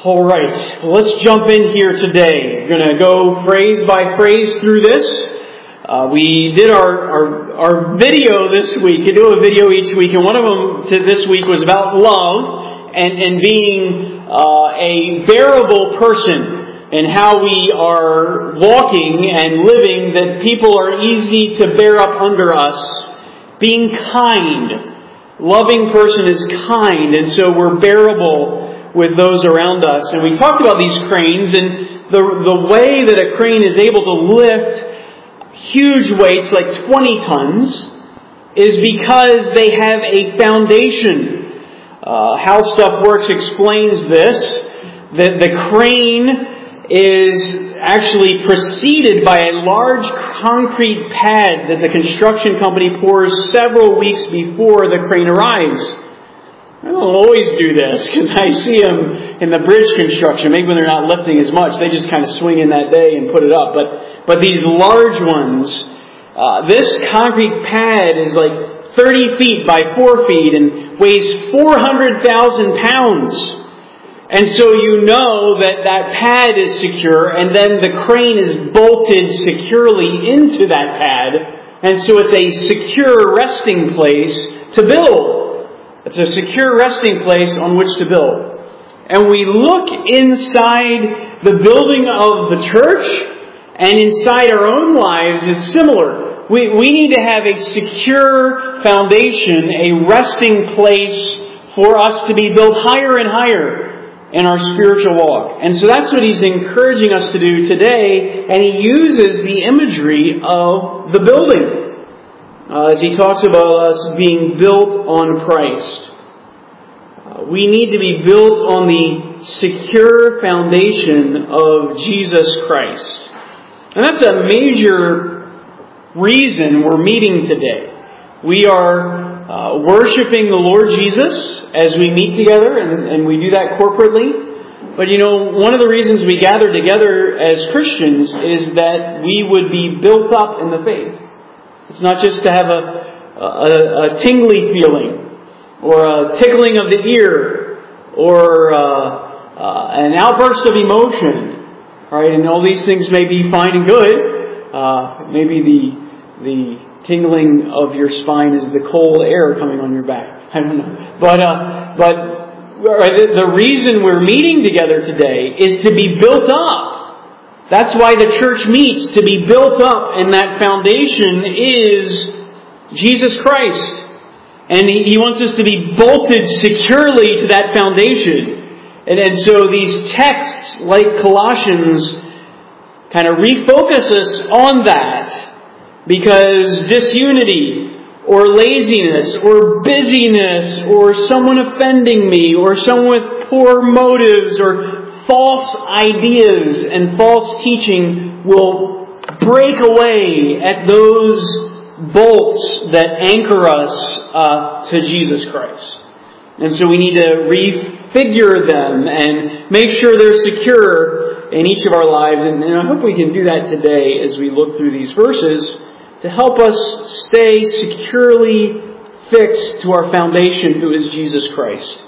All right, well, let's jump in here today. We're going to go phrase by phrase through this. We did our video this week. We do a video each week, and one of them this week was about love and being a bearable person, and how we are walking and living that people are easy to bear up under us. Being kind. Loving person is kind, and so we're bearable with those around us. And we talked about these cranes, and the way that a crane is able to lift huge weights like 20 tons is because they have a foundation. How Stuff Works explains this, that the crane is actually preceded by a large concrete pad that the construction company pours several weeks before the crane arrives. I don't always do this because I see them in the bridge construction. Maybe when they're not lifting as much, they just kind of swing in that day and put it up. But these large ones, this concrete pad is like 30 feet by 4 feet and weighs 400,000 pounds. And so you know that pad is secure, and then the crane is bolted securely into that pad. And so it's a secure resting place to build. It's a secure resting place on which to build. And we look inside the building of the church, and inside our own lives, it's similar. We need to have a secure foundation, a resting place for us to be built higher and higher in our spiritual walk. And so that's what he's encouraging us to do today, and he uses the imagery of the building. As he talks about us being built on Christ. We need to be built on the secure foundation of Jesus Christ. And that's a major reason we're meeting today. We are worshiping the Lord Jesus as we meet together, and we do that corporately. But one of the reasons we gather together as Christians is that we would be built up in the faith. It's not just to have a tingly feeling or a tickling of the ear or an outburst of emotion, right? And all these things may be fine and good. Maybe the tingling of your spine is the cold air coming on your back. I don't know. But the reason we're meeting together today is to be built up. That's why the church meets, to be built up, and that foundation is Jesus Christ. And He wants us to be bolted securely to that foundation. And so these texts, like Colossians, kind of refocus us on that. Because disunity, or laziness, or busyness, or someone offending me, or someone with poor motives, or false ideas and false teaching will break away at those bolts that anchor us to Jesus Christ. And so we need to refigure them and make sure they're secure in each of our lives. And I hope we can do that today as we look through these verses to help us stay securely fixed to our foundation, who is Jesus Christ.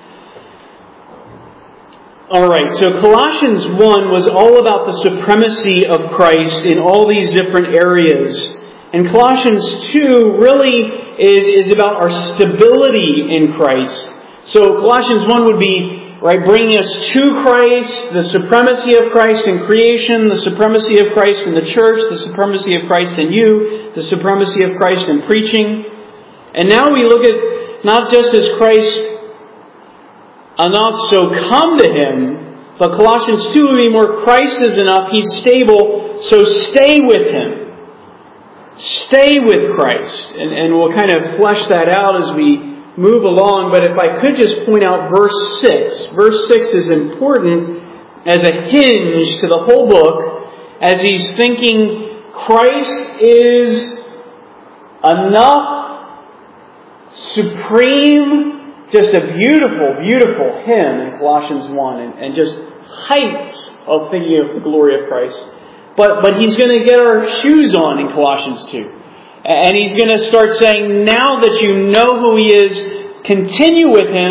Alright, so Colossians 1 was all about the supremacy of Christ in all these different areas. And Colossians 2 really is about our stability in Christ. So Colossians 1 would be bringing us to Christ, the supremacy of Christ in creation, the supremacy of Christ in the church, the supremacy of Christ in you, the supremacy of Christ in preaching. And now we look at not just as Christ enough, so come to Him. But Colossians 2 would be more Christ is enough, He's stable, so stay with Him. Stay with Christ. And we'll kind of flesh that out as we move along. But if I could just point out verse 6. Verse 6 is important as a hinge to the whole book, as he's thinking Christ is enough, supreme, just a beautiful, beautiful hymn in Colossians 1, and just heights of thinking of the glory of Christ. But he's going to get our shoes on in Colossians 2. And he's going to start saying, now that you know who He is, continue with Him,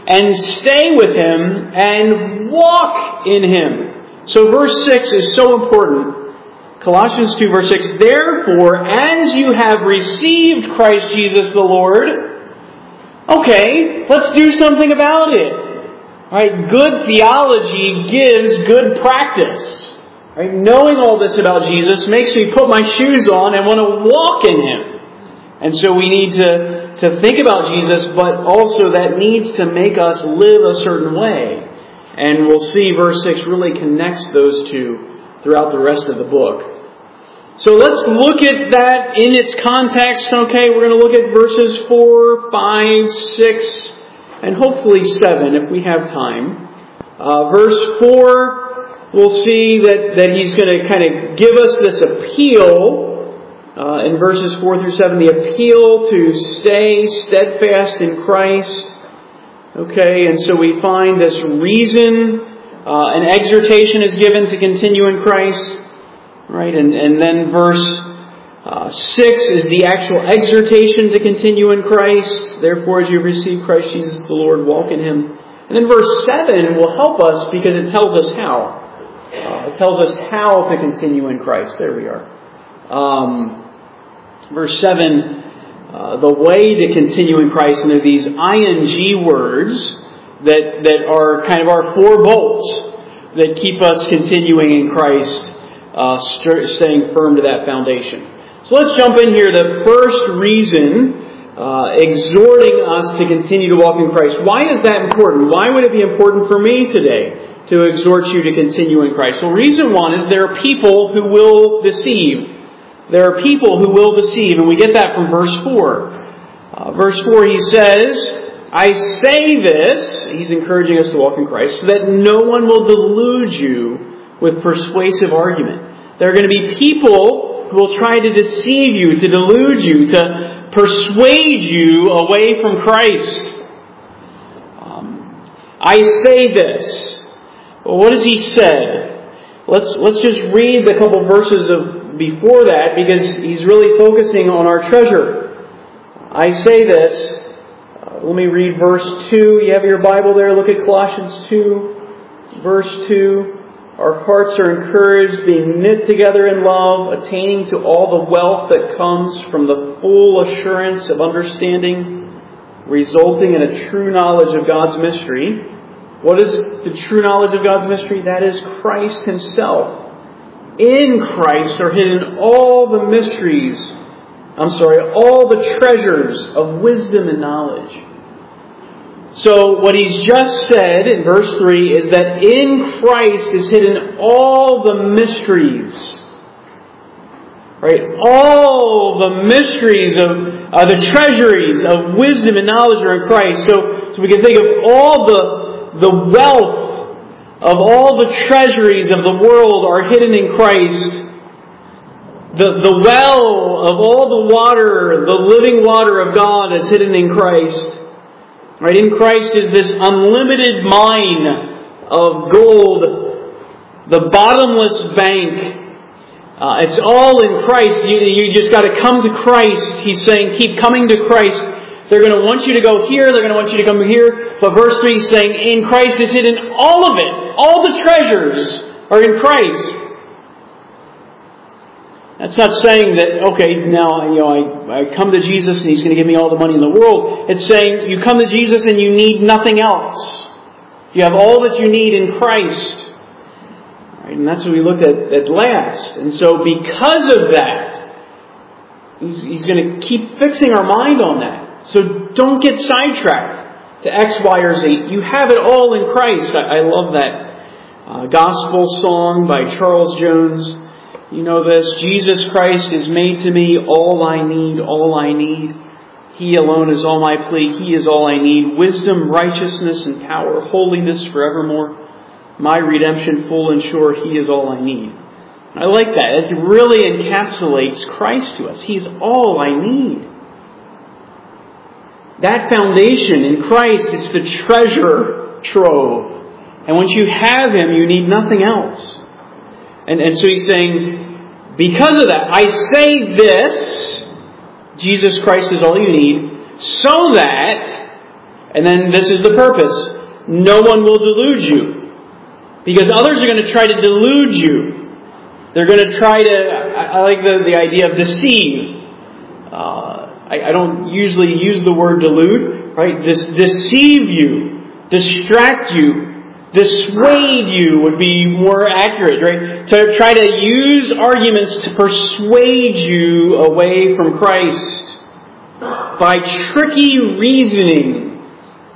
and stay with Him and walk in Him. So verse 6 is so important. Colossians 2 verse 6, therefore, as you have received Christ Jesus the Lord, okay, let's do something about it. Right? Good theology gives good practice. Right? Knowing all this about Jesus makes me put my shoes on and want to walk in Him. And so we need to think about Jesus, but also that needs to make us live a certain way. And we'll see verse 6 really connects those two throughout the rest of the book. So let's look at that in its context. Okay, we're going to look at verses 4, 5, 6, and hopefully 7 if we have time. Verse 4, we'll see that he's going to kind of give us this appeal. In verses 4 through 7, the appeal to stay steadfast in Christ. Okay, and so we find this reason, an exhortation is given to continue in Christ. Right, and then verse 6 is the actual exhortation to continue in Christ. Therefore, as you receive Christ Jesus the Lord, walk in Him. And then verse 7 will help us because it tells us how. It tells us how to continue in Christ. There we are. Verse 7, the way to continue in Christ, and there are these ing words that are kind of our four bolts that keep us continuing in Christ, staying firm to that foundation. So let's jump in here. The first reason exhorting us to continue to walk in Christ. Why is that important? Why would it be important for me today to exhort you to continue in Christ? Well, reason one is there are people who will deceive. There are people who will deceive, and we get that from verse 4. Verse 4, he says, I say this, he's encouraging us to walk in Christ, so that no one will delude you with persuasive argument. There are going to be people who will try to deceive you, to delude you, to persuade you away from Christ. I say this. Well, what has he said? Let's just read the couple verses before that, because he's really focusing on our treasure. I say this. Let me read verse 2. You have your Bible there. Look at Colossians 2, verse 2. Our hearts are encouraged, being knit together in love, attaining to all the wealth that comes from the full assurance of understanding, resulting in a true knowledge of God's mystery. What is the true knowledge of God's mystery? That is Christ Himself. In Christ are hidden all the mysteries, all the treasures of wisdom and knowledge. So what he's just said in verse 3 is that in Christ is hidden all the mysteries. Right? All the mysteries of the treasuries of wisdom and knowledge are in Christ. So we can think of all the wealth of all the treasuries of the world are hidden in Christ. The well of all the water, the living water of God is hidden in Christ. Right? In Christ is this unlimited mine of gold, the bottomless bank. It's all in Christ. You just got to come to Christ. He's saying, keep coming to Christ. They're going to want you to go here. They're going to want you to come here. But verse 3 is saying, in Christ is hidden all of it. All the treasures are in Christ. That's not saying that, okay, now I come to Jesus and He's going to give me all the money in the world. It's saying you come to Jesus and you need nothing else. You have all that you need in Christ. Right? And that's what we looked at last. And so because of that, He's going to keep fixing our mind on that. So don't get sidetracked to X, Y, or Z. You have it all in Christ. I love that gospel song by Charles Jones. You know this. Jesus Christ is made to me all I need, all I need. He alone is all my plea. He is all I need. Wisdom, righteousness, and power, holiness forevermore. My redemption full and sure. He is all I need. I like that. It really encapsulates Christ to us. He's all I need. That foundation in Christ, it's the treasure trove. And once you have Him, you need nothing else. And so he's saying, because of that, I say this, Jesus Christ is all you need, so that And then this is the purpose. No one will delude you. Because others are going to try to delude you. They're going to try to, I like the idea of deceive. I don't usually use the word delude, right? Deceive you, distract you, dissuade you would be more accurate, right? To try to use arguments to persuade you away from Christ by tricky reasoning.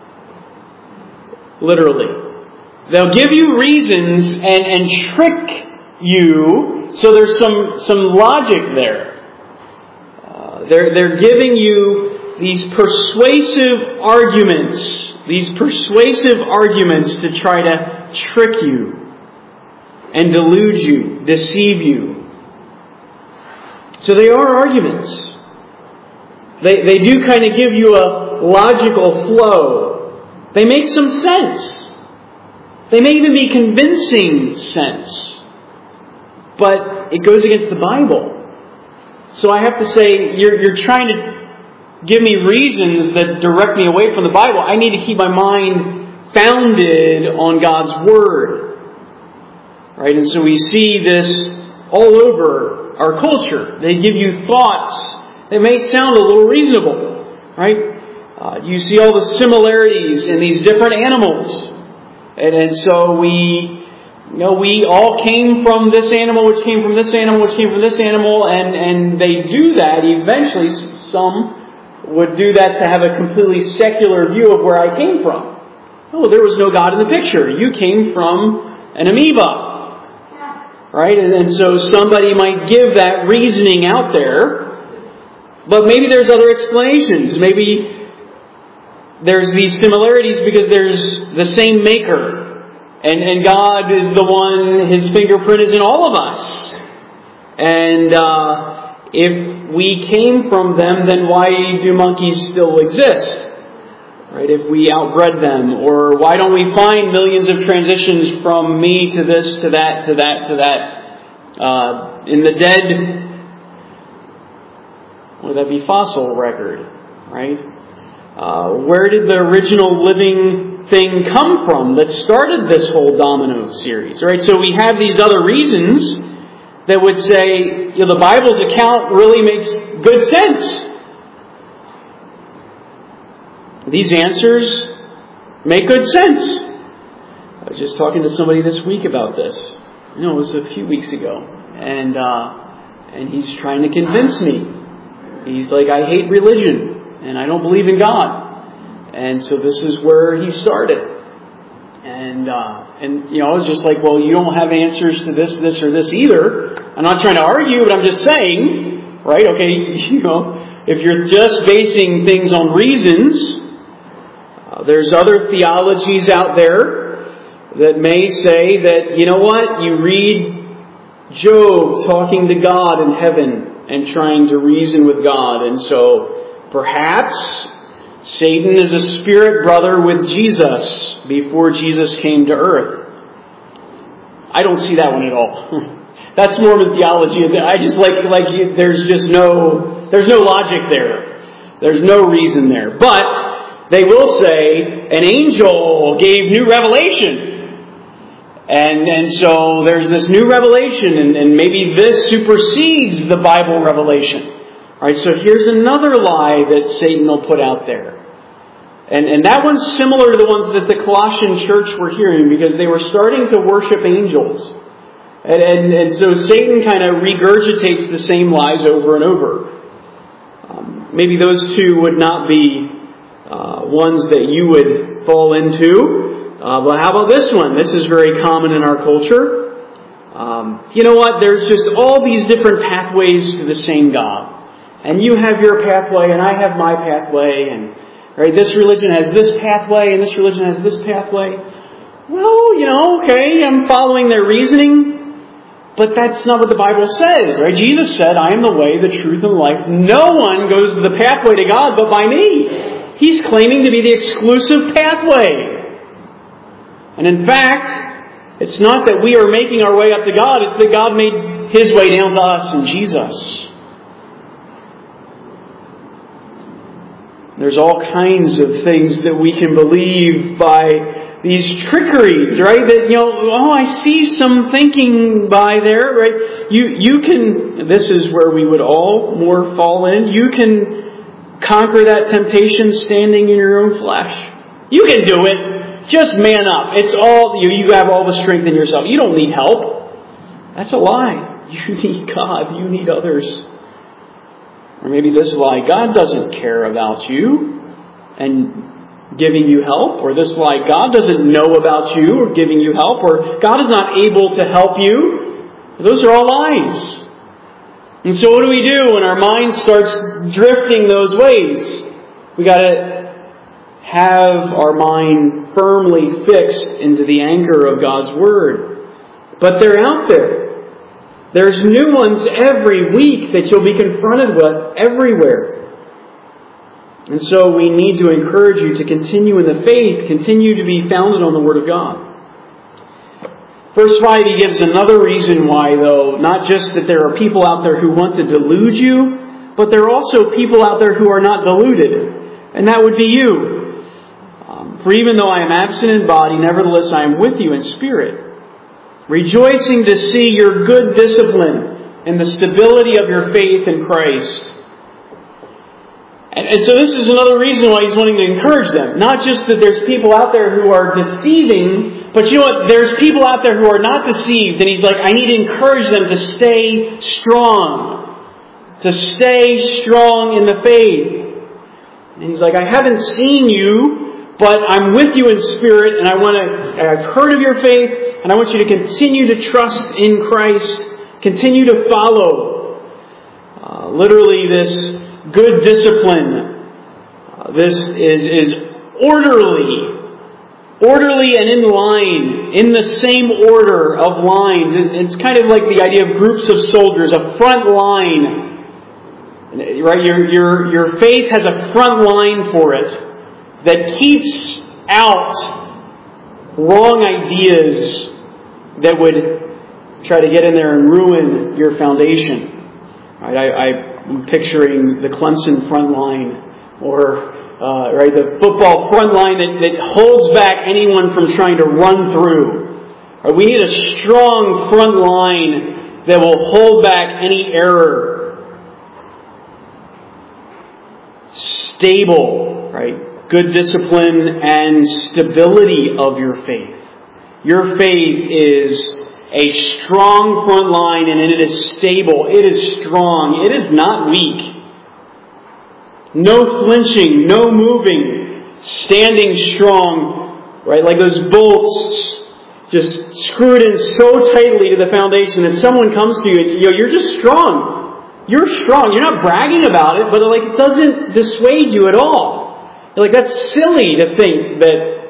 Literally. They'll give you reasons and trick you, so there's some logic there. They're giving you these persuasive arguments to try to trick you and delude you, deceive you. So they are arguments. They do kind of give you a logical flow. They make some sense. They may even be convincing sense. But it goes against the Bible. So I have to say, you're trying to give me reasons that direct me away from the Bible. I need to keep my mind founded on God's Word. Right? And so we see this all over our culture. They give you thoughts that may sound a little reasonable. Right? You see all the similarities in these different animals. And so we all came from this animal, which came from this animal, which came from this animal, and they do that. Eventually, some would do that to have a completely secular view of where I came from. Oh, there was no God in the picture. You came from an amoeba. Right? And so somebody might give that reasoning out there, but maybe there's other explanations. Maybe there's these similarities because there's the same maker. And God is the one, His fingerprint is in all of us. And if we came from them, then why do monkeys still exist? Right? If we outbred them. Or why don't we find millions of transitions from me to this, to that, to that, to that? In the dead, would that be fossil record? Right? Where did the original living thing come from that started this whole domino series? Right? So we have these other reasons that would say, the Bible's account really makes good sense. These answers make good sense. I was just talking to somebody this week about this. It was a few weeks ago. And he's trying to convince me. He's like, I hate religion. And I don't believe in God. And so this is where he started. And I was just like, well, you don't have answers to this, or this either. I'm not trying to argue, but I'm just saying, right? Okay, if you're just basing things on reasons, there's other theologies out there that may say that, you read Job talking to God in heaven and trying to reason with God. And so perhaps Satan is a spirit brother with Jesus before Jesus came to earth. I don't see that one at all. That's Mormon theology. I just like there's no logic there. There's no reason there. But they will say an angel gave new revelation. And so there's this new revelation, and maybe this supersedes the Bible revelation. All right, so here's another lie that Satan will put out there. And that one's similar to the ones that the Colossian church were hearing, because they were starting to worship angels. And so Satan kind of regurgitates the same lies over and over. Maybe those two would not be ones that you would fall into. But how about this one? This is very common in our culture. You know what? There's just all these different pathways to the same God. And you have your pathway, and I have my pathway, and right, this religion has this pathway, and this religion has this pathway. Well, okay, I'm following their reasoning, but that's not what the Bible says, right? Jesus said, I am the way, the truth, and the life. No one goes to the pathway to God but by me. He's claiming to be the exclusive pathway. And in fact, it's not that we are making our way up to God, it's that God made His way down to us in Jesus. There's all kinds of things that we can believe by these trickeries, right? That, I see some thinking by there, right? You can, this is where we would all more fall in. You can conquer that temptation standing in your own flesh. You can do it. Just man up. It's all, you have all the strength in yourself. You don't need help. That's a lie. You need God. You need others. Or maybe this lie, God doesn't care about you and giving you help. Or this lie, God doesn't know about you or giving you help. Or God is not able to help you. Those are all lies. And so what do we do when our mind starts drifting those ways? We got to have our mind firmly fixed into the anchor of God's Word. But they're out there. There's new ones every week that you'll be confronted with everywhere. And so we need to encourage you to continue in the faith, continue to be founded on the Word of God. Verse 5, he gives another reason why, though, not just that there are people out there who want to delude you, but there are also people out there who are not deluded. And that would be you. For even though I am absent in body, nevertheless I am with you in spirit, rejoicing to see your good discipline and the stability of your faith in Christ. And so this is another reason why he's wanting to encourage them. Not just that there's people out there who are deceiving, but you know what? There's people out there who are not deceived. And he's like, I need to encourage them to stay strong. To stay strong in the faith. And he's like, I haven't seen you, but I'm with you in spirit, and I've heard of your faith, and I want you to continue to trust in Christ, continue to follow. Literally, this good discipline, this is orderly and in line, in the same order of lines. It's kind of like the idea of groups of soldiers, a front line, right? Your faith has a front line for it that keeps out wrong ideas that would try to get in there and ruin your foundation. Right? I'm picturing the Clemson front line, or the football front line that holds back anyone from trying to run through. Right? We need a strong front line that will hold back any error. Stable, right? Good discipline and stability of your faith. Your faith is a strong front line, and it is stable. It is strong. It is not weak. No flinching, no moving, standing strong, right? Like those bolts just screwed in so tightly to the foundation that someone comes to you and you're just strong. You're strong. You're not bragging about it, but it doesn't dissuade you at all. That's silly to think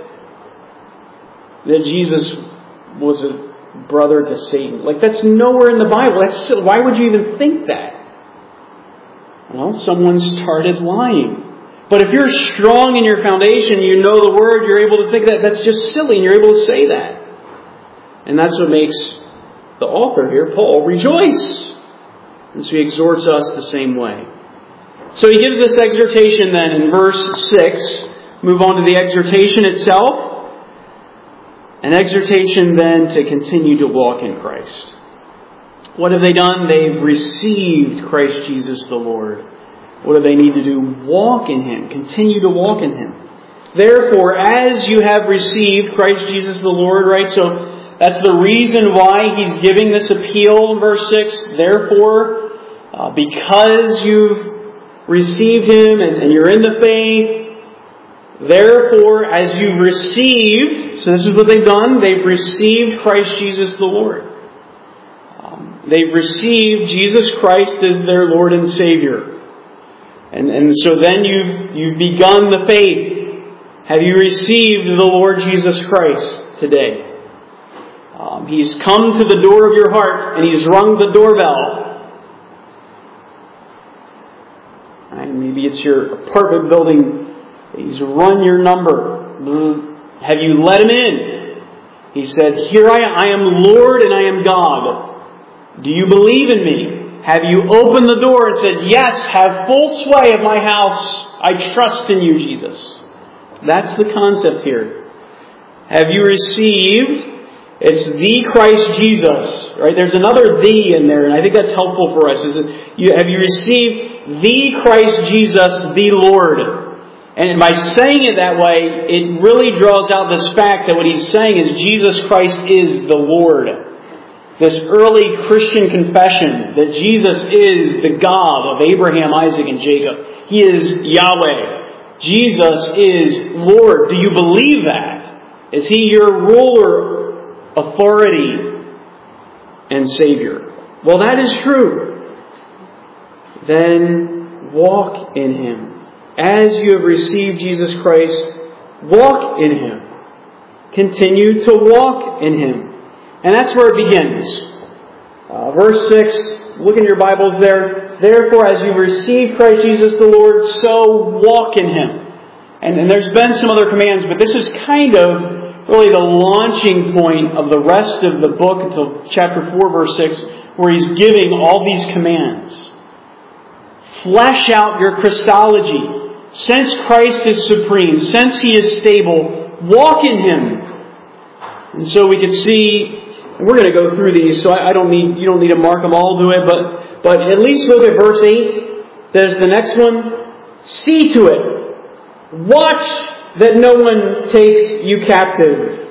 that Jesus was a brother to Satan. That's nowhere in the Bible. Why would you even think that? Well, someone started lying. But if you're strong in your foundation, you know the Word, you're able to think that's just silly, and you're able to say that. And that's what makes the author here, Paul, rejoice. And so he exhorts us the same way. So he gives this exhortation then in verse 6. Move on to the exhortation itself. An exhortation then to continue to walk in Christ. What have they done? They've received Christ Jesus the Lord. What do they need to do? Walk in Him. Continue to walk in Him. Therefore, as you have received Christ Jesus the Lord, right? So that's the reason why he's giving this appeal in verse 6. Therefore, because you've received Him and you're in the faith, therefore, as you've received, so this is what they've done, they've received Christ Jesus the Lord. They've received Jesus Christ as their Lord and Savior. And so then you've begun the faith. Have you received the Lord Jesus Christ today? He's come to the door of your heart and He's rung the doorbell. And maybe it's your apartment building. He's run your number. Have you let Him in? He said, here I am Lord and I am God. Do you believe in me? Have you opened the door and said, yes, have full sway of my house. I trust in you, Jesus. That's the concept here. Have you received? It's the Christ Jesus, right? There's another "the" in there, and I think that's helpful for us. Have you received the Christ Jesus, the Lord? And by saying it that way, it really draws out this fact that what he's saying is Jesus Christ is the Lord. This early Christian confession that Jesus is the God of Abraham, Isaac, and Jacob. He is Yahweh. Jesus is Lord. Do you believe that? Is He your ruler, authority, and Savior? Well, that is true. Then walk in Him. As you have received Jesus Christ, walk in Him. Continue to walk in Him. And that's where it begins. Verse 6, look in your Bibles there. Therefore, as you receive Christ Jesus the Lord, so walk in Him. And there's been some other commands, but this is kind of really the launching point of the rest of the book until chapter 4, verse 6, where he's giving all these commands. Flesh out your Christology. Since Christ is supreme, since He is stable, walk in Him. And so we can see, and we're going to go through these, so you don't need to mark them all to it, but at least look at verse 8. There's the next one. See to it. Watch that no one takes you captive.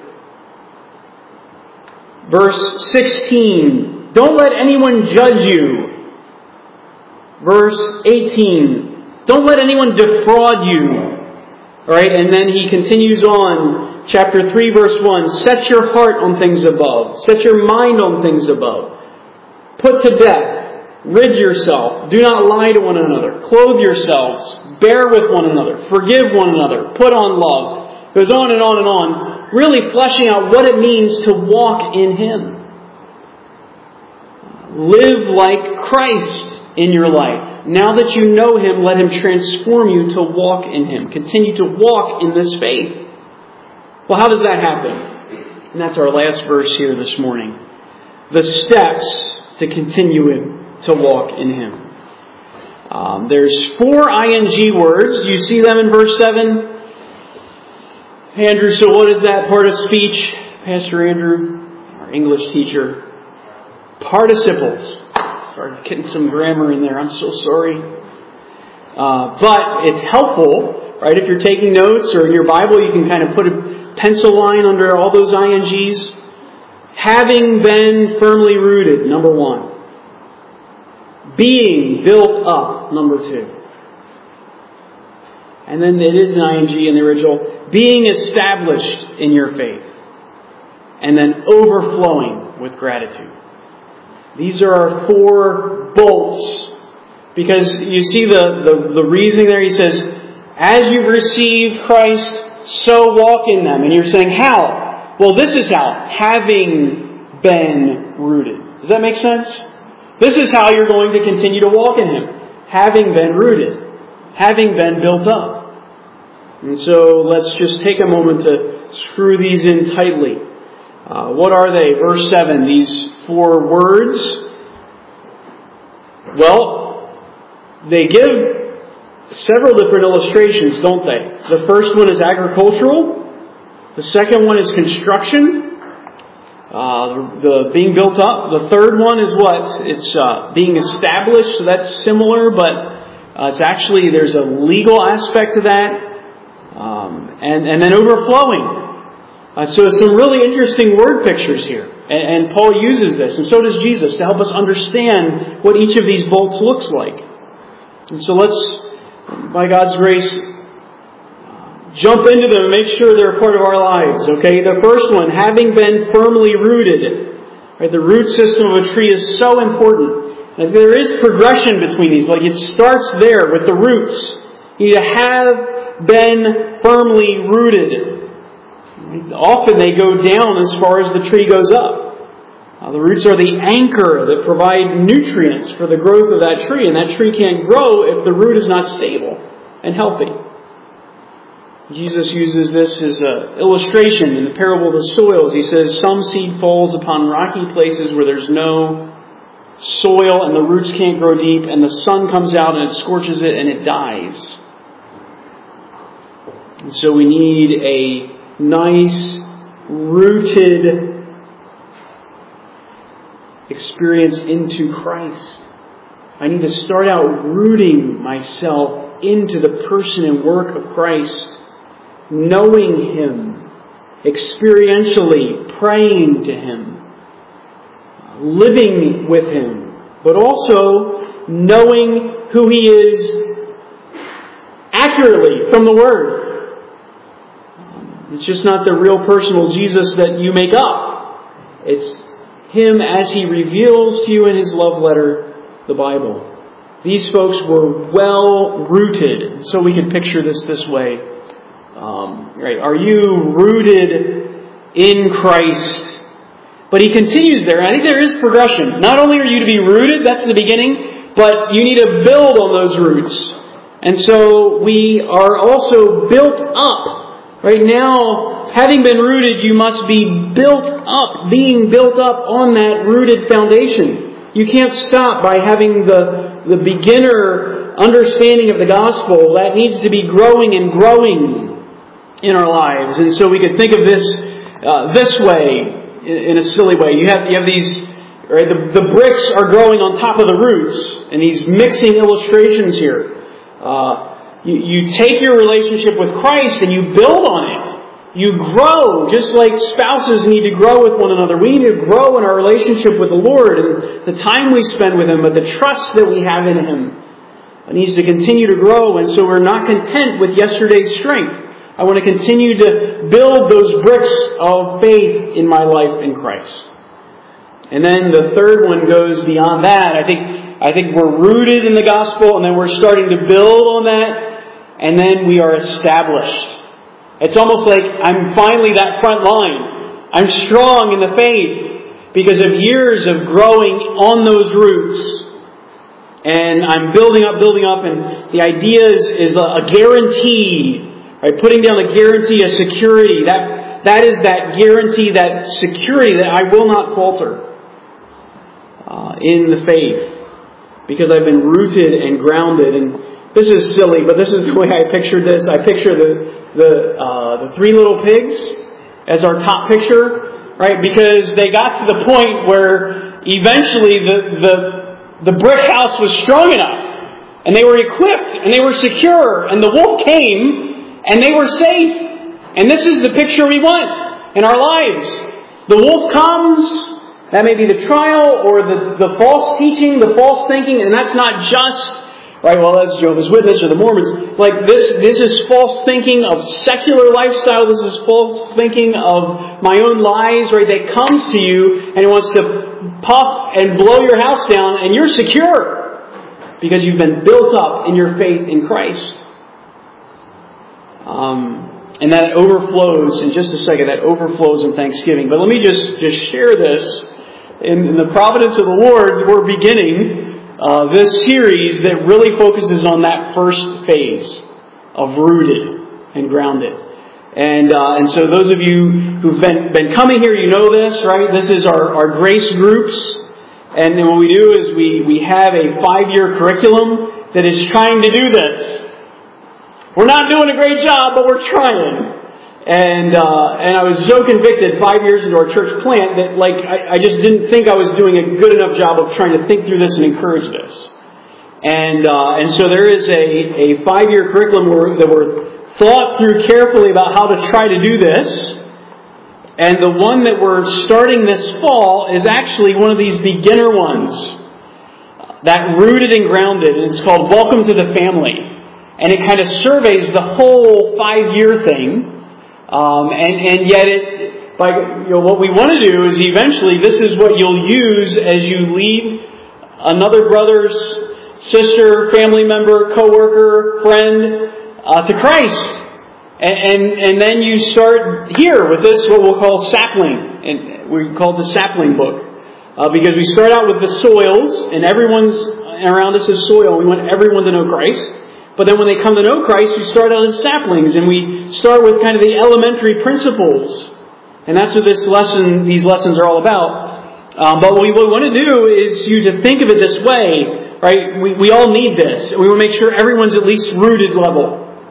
Verse 16. Don't let anyone judge you. Verse 18. Don't let anyone defraud you. All right, and then he continues on, chapter 3, verse 1. Set your heart on things above. Set your mind on things above. Put to death. Rid yourself. Do not lie to one another. Clothe yourselves. Bear with one another. Forgive one another. Put on love. It goes on and on and on. Really fleshing out what it means to walk in Him. Live like Christ in your life. Now that you know Him, let Him transform you to walk in Him. Continue to walk in this faith. Well, how does that happen? And that's our last verse here this morning. The steps to continuing to walk in Him. There's 4 ing words. You see them in verse 7? Andrew, so what is that part of speech? Pastor Andrew, our English teacher. Participles. Sorry, getting some grammar in there. I'm so sorry. But it's helpful, right? If you're taking notes or in your Bible, you can kind of put a pencil line under all those INGs. Having been firmly rooted, number 1. Being built up, number 2. And then it is an ING in the original. Being established in your faith. And then overflowing with gratitude. These are our 4 bolts. Because you see the reasoning there. He says, as you've received Christ, so walk in them. And you're saying, how? Well, this is how. Having been rooted. Does that make sense? This is how you're going to continue to walk in Him. Having been rooted. Having been built up. And so let's just take a moment to screw these in tightly. What are they? Verse 7, these 4 words. Well, they give several different illustrations, don't they? The first one is agricultural. The second one is construction. The being built up. The third one is what? It's being established. So that's similar, but it's actually, there's a legal aspect to that. And then overflowing. So some really interesting word pictures here. And Paul uses this, and so does Jesus, to help us understand what each of these bolts looks like. And so let's, by God's grace, jump into them and make sure they're a part of our lives. Okay, the first one, having been firmly rooted. Right, the root system of a tree is so important. And there is progression between these. Like it starts there with the roots. You have been firmly rooted. Often they go down as far as the tree goes up. The roots are the anchor that provide nutrients for the growth of that tree. And that tree can't grow if the root is not stable and healthy. Jesus uses this as an illustration in the parable of the soils. He says, some seed falls upon rocky places where there's no soil and the roots can't grow deep, and the sun comes out and it scorches it and it dies. And so we need a nice, rooted experience into Christ. I need to start out rooting myself into the person and work of Christ, knowing Him, experientially praying to Him, living with Him, but also knowing who He is accurately from the Word. It's just not the real personal Jesus that you make up. It's Him as He reveals to you in His love letter, the Bible. These folks were well rooted. So we can picture this way. Right? Are you rooted in Christ? But he continues there. I think there is progression. Not only are you to be rooted, that's the beginning, but you need to build on those roots. And so we are also built up. Right now, having been rooted, you must be built up, being built up on that rooted foundation. You can't stop by having the beginner understanding of the gospel. That needs to be growing and growing in our lives. And so we could think of this way, in a silly way. You have these, right? The bricks are growing on top of the roots, and he's mixing illustrations here. You take your relationship with Christ and you build on it. You grow, just like spouses need to grow with one another. We need to grow in our relationship with the Lord and the time we spend with Him, but the trust that we have in Him needs to continue to grow. And so we're not content with yesterday's strength. I want to continue to build those bricks of faith in my life in Christ. And then the third one goes beyond that. I think we're rooted in the gospel, and then we're starting to build on that, and then we are established. It's almost like I'm finally that front line. I'm strong in the faith because of years of growing on those roots. And I'm building up, and the idea is a guarantee. Right? Putting down a guarantee, a security. That is that guarantee, that security that I will not falter in the faith. Because I've been rooted and grounded. And this is silly, but this is the way I pictured this. I picture the three little pigs as our top picture, right? Because they got to the point where eventually the brick house was strong enough, and they were equipped, and they were secure, and the wolf came, and they were safe. And this is the picture we want in our lives. The wolf comes. That may be the trial or the false teaching, the false thinking, and that's not just, right, well, that's Jehovah's Witness or the Mormons. Like this is false thinking of secular lifestyle. This is false thinking of my own lies, right, that comes to you and it wants to puff and blow your house down, and you're secure because you've been built up in your faith in Christ. And that overflows, in just a second, that overflows in thanksgiving. But let me just share this. In the providence of the Lord, we're beginning this series that really focuses on that first phase of rooted and grounded. And so those of you who've been coming here, you know this, right? This is our grace groups. And then what we do is we have a 5-year curriculum that is trying to do this. We're not doing a great job, but we're trying. And I was so convicted 5 years into our church plant that I just didn't think I was doing a good enough job of trying to think through this and encourage this. And so there is a 5-year curriculum that we're thought through carefully about how to try to do this. And the one that we're starting this fall is actually one of these beginner ones. That rooted and grounded. And it's called Welcome to the Family. And it kind of surveys the whole 5-year thing. And yet what we want to do is eventually this is what you'll use as you lead another brother's, sister, family member, coworker, friend to Christ. And then you start here with this, what we'll call sapling. And we call it the sapling book. Because we start out with the soils, and everyone's around us is soil. We want everyone to know Christ. But then when they come to know Christ, we start out as saplings, and we start with kind of the elementary principles. And that's what these lessons are all about. But what we want to do is you to think of it this way, right? We all need this. We want to make sure everyone's at least rooted level.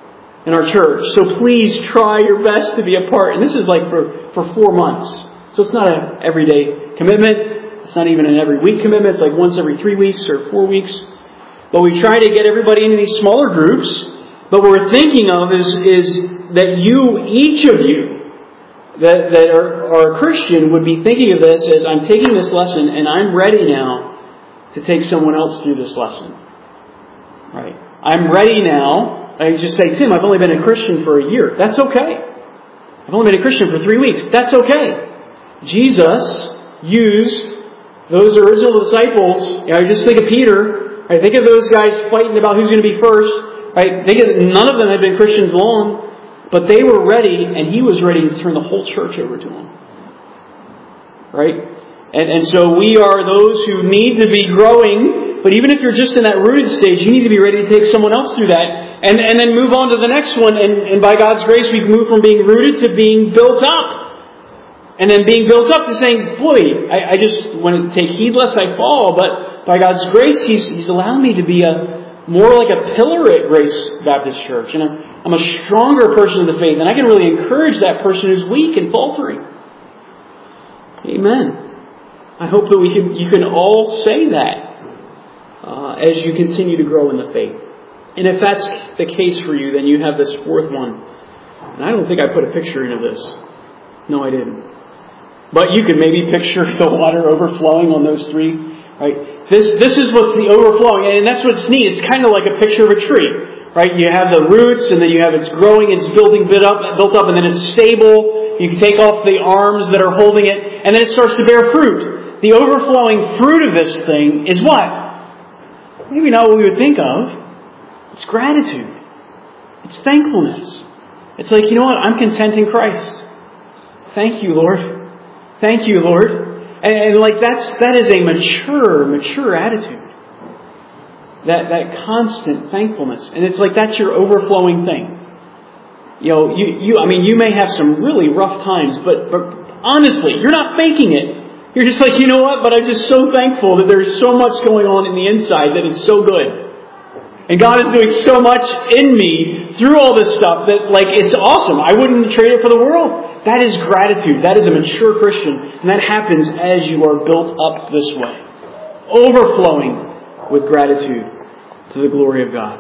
in our church. So please try your best to be a part. And this is like for 4 months. So it's not an everyday commitment. It's not even an every week commitment. It's like once every 3 weeks or 4 weeks. But we try to get everybody into these smaller groups. But what we're thinking of is that each of you, that are a Christian would be thinking of this as, I'm taking this lesson and I'm ready now to take someone else through this lesson. Right? I'm ready now. I just say, Tim, I've only been a Christian for a year. That's okay. I've only been a Christian for 3 weeks. That's okay. Jesus used those original disciples. I just think of Peter. Right? Think of those guys fighting about who's going to be first. Right? None of them had been Christians long. But they were ready, and he was ready to turn the whole church over to him. Right? And so we are those who need to be growing, but even if you're just in that rooted stage, you need to be ready to take someone else through that, and then move on to the next one, and by God's grace, we move from being rooted to being built up. And then being built up to saying, boy, I just want to take heed lest I fall, but by God's grace, He's allowed me to be more like a pillar at Grace Baptist Church. And I'm a stronger person in the faith. And I can really encourage that person who's weak and faltering. Amen. I hope that you can all say that as you continue to grow in the faith. And if that's the case for you, then you have this fourth one. And I don't think I put a picture in of this. No, I didn't. But you could maybe picture the water overflowing on those three. Right? This is what's the overflowing, and that's what's neat. It's kind of like a picture of a tree, right? You have the roots, and then you have it's growing, it's built up, and then it's stable. You can take off the arms that are holding it, and then it starts to bear fruit. The overflowing fruit of this thing is what? Maybe not what we would think of. It's gratitude. It's thankfulness. It's like, you know what? I'm content in Christ. Thank you, Lord. Thank you, Lord. And like that is a mature attitude. That constant thankfulness. And it's like that's your overflowing thing. You know, you may have some really rough times, but honestly, you're not faking it. You're just like, you know what, but I'm just so thankful that there's so much going on in the inside that it's so good. And God is doing so much in me through all this stuff that, like, it's awesome. I wouldn't trade it for the world. That is gratitude. That is a mature Christian. And that happens as you are built up this way. Overflowing with gratitude to the glory of God.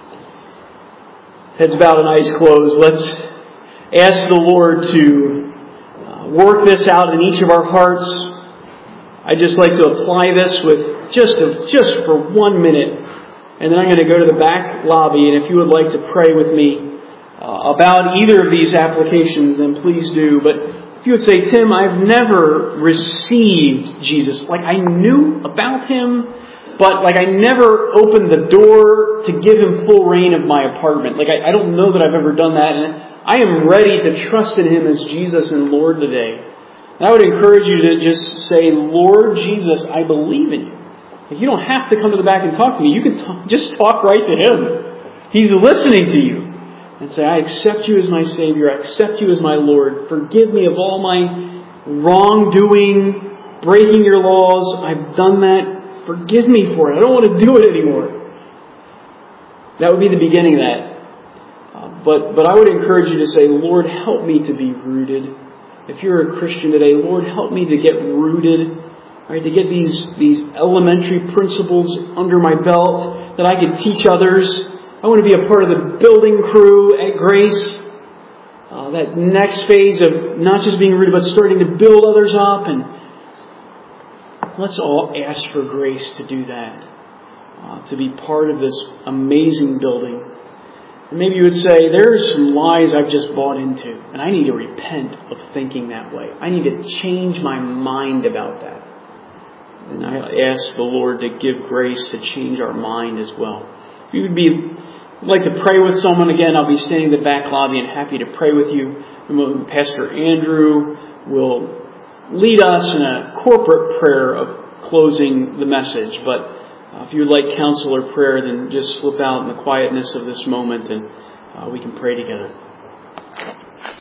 Heads bowed and eyes closed. Let's ask the Lord to work this out in each of our hearts. I'd just like to apply this with just for 1 minute. And then I'm going to go to the back lobby, and if you would like to pray with me about either of these applications, then please do. But if you would say, Tim, I've never received Jesus. Like, I knew about Him, but like I never opened the door to give Him full reign of my apartment. Like, I don't know that I've ever done that. And I am ready to trust in Him as Jesus and Lord today. And I would encourage you to just say, Lord Jesus, I believe in You. You don't have to come to the back and talk to me. You can just talk right to Him. He's listening to you. And say, I accept You as my Savior. I accept You as my Lord. Forgive me of all my wrongdoing, breaking Your laws. I've done that. Forgive me for it. I don't want to do it anymore. That would be the beginning of that. But I would encourage you to say, Lord, help me to be rooted. If you're a Christian today, Lord, help me to get rooted. Right, to get these elementary principles under my belt that I can teach others. I want to be a part of the building crew at Grace. That next phase of not just being rooted, but starting to build others up. And let's all ask for grace to do that. To be part of this amazing building. And maybe you would say, there's some lies I've just bought into. And I need to repent of thinking that way. I need to change my mind about that. And I ask the Lord to give grace to change our mind as well. If you would like to pray with someone, again, I'll be standing in the back lobby and happy to pray with you. And Pastor Andrew will lead us in a corporate prayer of closing the message. But if you would like counsel or prayer, then just slip out in the quietness of this moment and we can pray together.